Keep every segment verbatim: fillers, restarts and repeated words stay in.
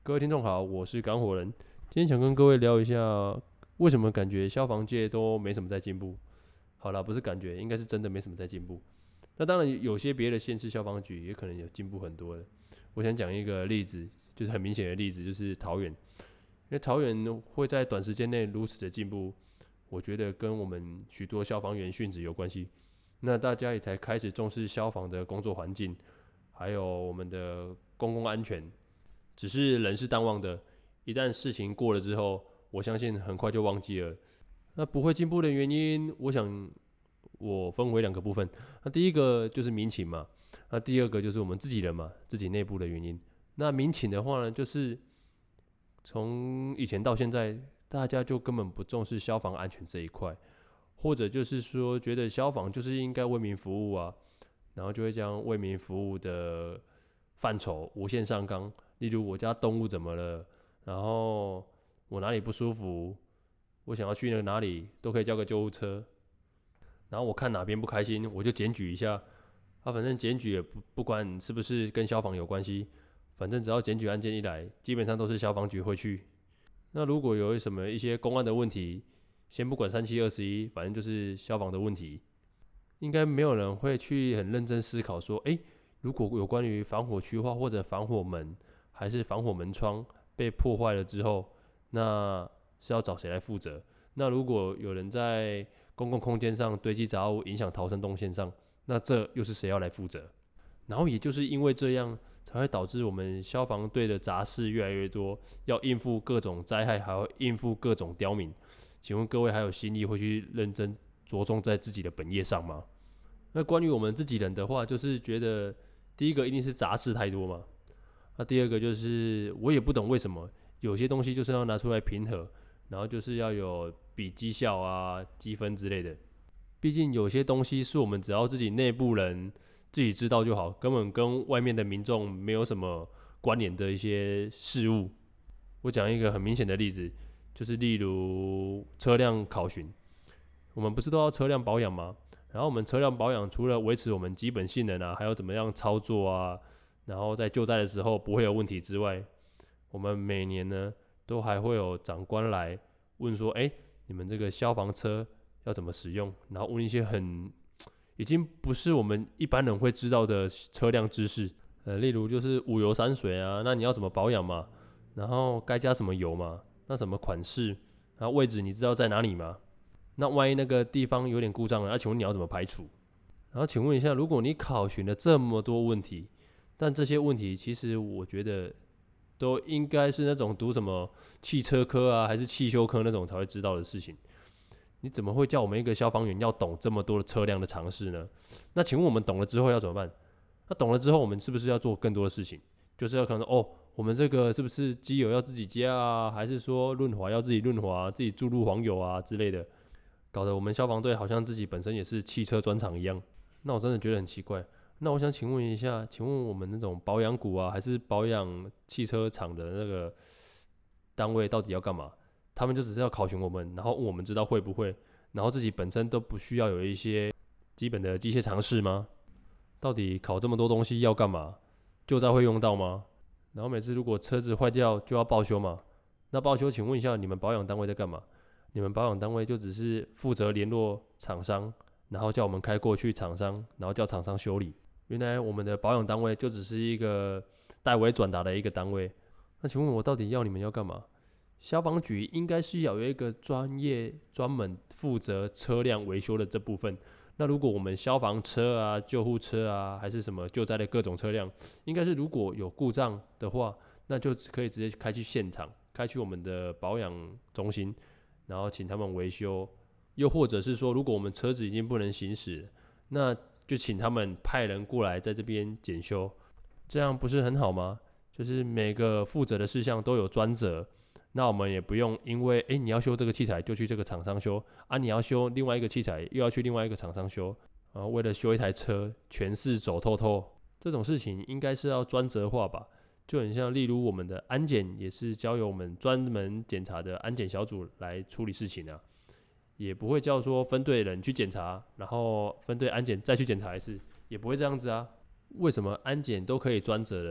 各位听众好，我是港火人。今天想跟各位聊一下，为什么感觉消防界都没什么在进步。好啦，不是感觉，应该是真的没什么在进步。那当然，有些别的县市消防局也可能有进步很多的。我想讲一个例子，就是很明显的例子，就是桃园。因为桃园会在短时间内如此的进步，我觉得跟我们许多消防员殉职有关系。那大家也才开始重视消防的工作环境，还有我们的公共安全。只是人是淡忘的，一旦事情过了之后，我相信很快就忘记了。那不会进步的原因，我想我分为两个部分。那第一个就是民情嘛，那第二个就是我们自己人嘛，自己内部的原因。那民情的话呢，就是从以前到现在，大家就根本不重视消防安全这一块，或者就是说觉得消防就是应该为民服务啊，然后就会将为民服务的范畴无限上纲。例如我家动物怎么了，然后我哪里不舒服，我想要去那个哪里都可以叫个救护车，然后我看哪边不开心，我就检举一下。啊，反正检举也不不管是不是跟消防有关系，反正只要检举案件一来，基本上都是消防局会去。那如果有什么一些公安的问题，先不管三七二十一，反正就是消防的问题，应该没有人会去很认真思考说，哎，如果有关于防火区化或者防火门，还是防火门窗被破坏了之后，那是要找谁来负责？那如果有人在公共空间上堆积杂物，影响逃生动线上，那这又是谁要来负责？然后也就是因为这样，才会导致我们消防队的杂事越来越多，要应付各种灾害，还要应付各种刁民。请问各位还有心力会去认真着重在自己的本业上吗？那关于我们自己人的话，就是觉得第一个一定是杂事太多嘛。那第二个就是我也不懂为什么有些东西就是要拿出来评核，然后就是要有比绩效啊、积分之类的。毕竟有些东西是我们只要自己内部人自己知道就好，根本跟外面的民众没有什么关联的一些事物。我讲一个很明显的例子，就是例如车辆考询，我们不是都要车辆保养吗？然后我们车辆保养除了维持我们基本性能啊，还有怎么样操作啊，然后在救灾的时候不会有问题之外，我们每年呢都还会有长官来问说，哎，你们这个消防车要怎么使用？然后问一些很已经不是我们一般人会知道的车辆知识，呃，例如就是五油三水啊，那你要怎么保养嘛？然后该加什么油嘛？那什么款式？然后位置你知道在哪里吗？那万一那个地方有点故障了，那请问你要怎么排除？然后请问一下，如果你考询了这么多问题，但这些问题其实我觉得都应该是那种读什么汽车科啊，还是汽修科那种才会知道的事情。你怎么会叫我们一个消防员要懂这么多的车辆的常识呢？那请问我们懂了之后要怎么办？那懂了之后，我们是不是要做更多的事情？就是要可能哦，我们这个是不是机油要自己加啊？还是说润滑要自己润滑、啊，自己注入黄油啊之类的？搞得我们消防队好像自己本身也是汽车专厂一样。那我真的觉得很奇怪。那我想请问一下，请问我们那种保养股啊，还是保养汽车厂的那个单位到底要干嘛？他们就只是要考询我们，然后问我们知道会不会，然后自己本身都不需要有一些基本的机械常识吗？到底考这么多东西要干嘛？救灾会用到吗？然后每次如果车子坏掉就要报修嘛？那报修，请问一下，你们保养单位在干嘛？你们保养单位就只是负责联络厂商，然后叫我们开过去厂商，然后叫厂商修理。原来我们的保养单位就只是一个代为转达的一个单位。那请问我到底要你们要干嘛？消防局应该是要有一个专业专门负责车辆维修的这部分。那如果我们消防车啊、救护车啊，还是什么救灾的各种车辆，应该是如果有故障的话，那就可以直接开去现场，开去我们的保养中心，然后请他们维修。又或者是说，如果我们车子已经不能行驶了，那就请他们派人过来在这边检修，这样不是很好吗？就是每个负责的事项都有专责，那我们也不用因为哎你要修这个器材就去这个厂商修啊，你要修另外一个器材又要去另外一个厂商修啊，为了修一台车全是走透透，这种事情应该是要专责化吧？就很像例如我们的安检也是交由我们专门检查的安检小组来处理事情啊。也不会叫说分队人去检查，然后分队安检再去检查一次，也不会这样子啊。为什么安检都可以专责了，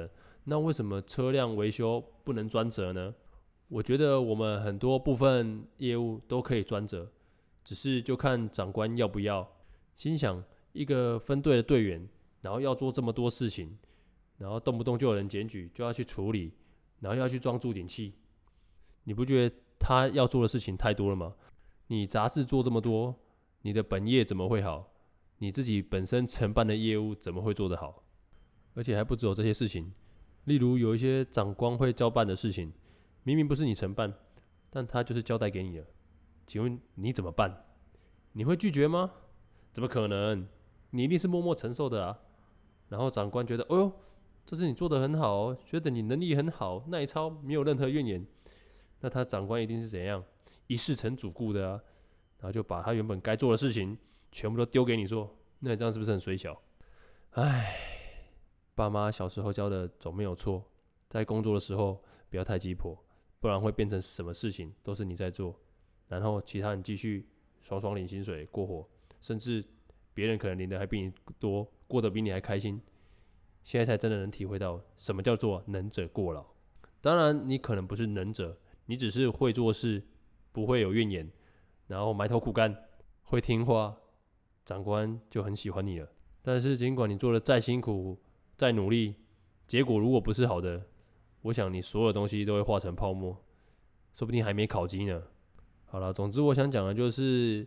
那为什么车辆维修不能专责呢？我觉得我们很多部分业务都可以专责，只是就看长官要不要。心想一个分队的队员，然后要做这么多事情，然后动不动就有人检举，就要去处理，然后要去装助警器，你不觉得他要做的事情太多了吗？你杂事做这么多，你的本业怎么会好？你自己本身承办的业务怎么会做得好？而且还不只有这些事情，例如有一些长官会交办的事情，明明不是你承办，但他就是交代给你了，请问你怎么办？你会拒绝吗？怎么可能？你一定是默默承受的啊。然后长官觉得，哦呦，这次你做得很好哦，觉得你能力很好，耐操，没有任何怨言。那他长官一定是怎样？一视成主顾的啊，然后就把他原本该做的事情全部都丢给你做，那你这样是不是很水小？唉，爸妈小时候教的总没有错，在工作的时候不要太鸡婆，不然会变成什么事情都是你在做，然后其他人继续爽爽领薪水过活，甚至别人可能领的还比你多，过得比你还开心。现在才真的能体会到什么叫做能者过劳。当然，你可能不是能者，你只是会做事，不会有怨言，然后埋头苦干，会听话，长官就很喜欢你了。但是尽管你做的再辛苦、再努力，结果如果不是好的，我想你所有东西都会化成泡沫，说不定还没考级呢。好了，总之我想讲的就是，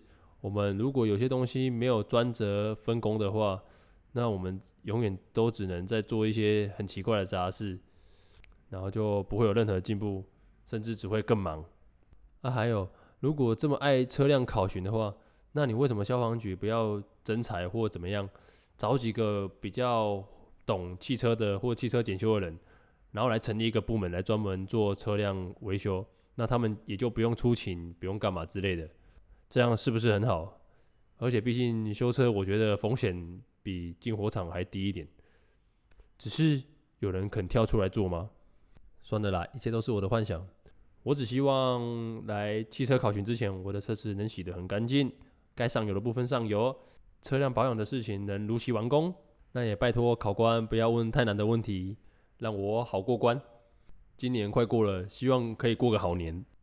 我们如果有些东西没有专责分工的话，那我们永远都只能在做一些很奇怪的杂事，然后就不会有任何进步，甚至只会更忙。啊，还有，如果这么爱车辆考巡的话，那你为什么消防局不要征才或怎么样，找几个比较懂汽车的或汽车检修的人，然后来成立一个部门来专门做车辆维修，那他们也就不用出勤，不用干嘛之类的，这样是不是很好？而且毕竟修车，我觉得风险比进火场还低一点，只是有人肯跳出来做吗？算了啦，一切都是我的幻想。我只希望来汽车考巡之前，我的车子能洗得很干净，该上油的部分上油，车辆保养的事情能如期完工。那也拜托考官不要问太难的问题，让我好过关。今年快过了，希望可以过个好年。